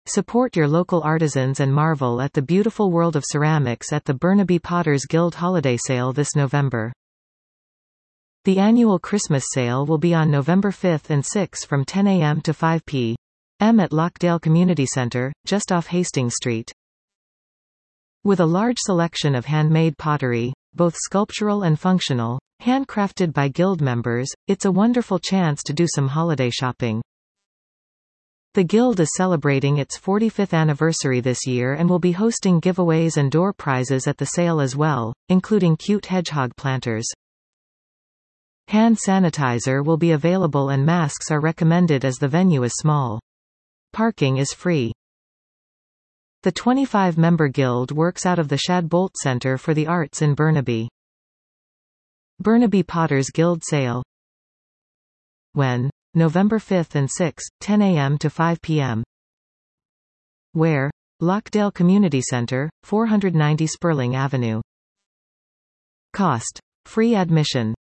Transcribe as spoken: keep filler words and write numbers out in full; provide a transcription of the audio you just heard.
Support your local artisans and marvel at the beautiful world of ceramics at the Burnaby Potters Guild Holiday Sale this November. The annual Christmas sale will be on November fifth and sixth from ten a m to five p m at Lockdale Community Center, just off Hastings Street. With a large selection of handmade pottery, both sculptural and functional, handcrafted by Guild members, it's a wonderful chance to do some holiday shopping. The Guild is celebrating its forty-fifth anniversary this year and will be hosting giveaways and door prizes at the sale as well, including cute hedgehog planters. Hand sanitizer will be available and masks are recommended as the venue is small. Parking is free. The twenty-five member Guild works out of the Shadbolt Center for the Arts in Burnaby. Burnaby Potters Guild Sale. When? November fifth and sixth, ten a m to five p m Where? Lockdale Community Center, four ninety Sperling Avenue. Cost. Free admission.